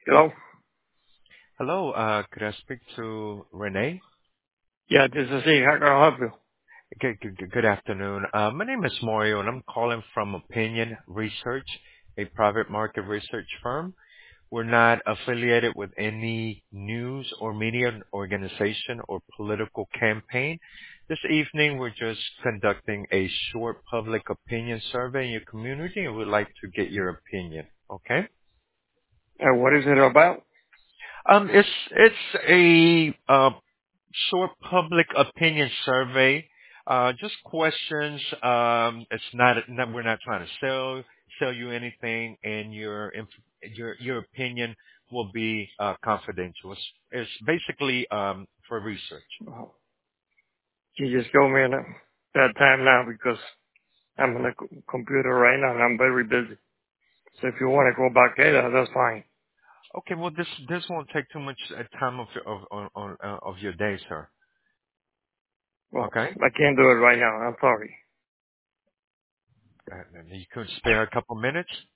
Hello? Hello, could I speak to Renee? Yeah, this is he. How can I help you? Good afternoon. My name is Mario, and I'm calling from Opinion Research, a private market research firm. We're not affiliated with any news or media organization or political campaign. This evening, we're just conducting a short public opinion survey in your community, and we'd like to get your opinion. Okay? What is it about? It's a short public opinion survey. Just questions. It's not we're not trying to sell you anything, and your opinion will be confidential. It's basically for research. Oh, you just go me in that time now because I'm on the computer right now and I'm very busy. So if you want to go back later, that's fine. Okay, well this won't take too much time of of your day, sir. Well, Okay, I can't do it right now. I'm sorry. you could spare a couple minutes.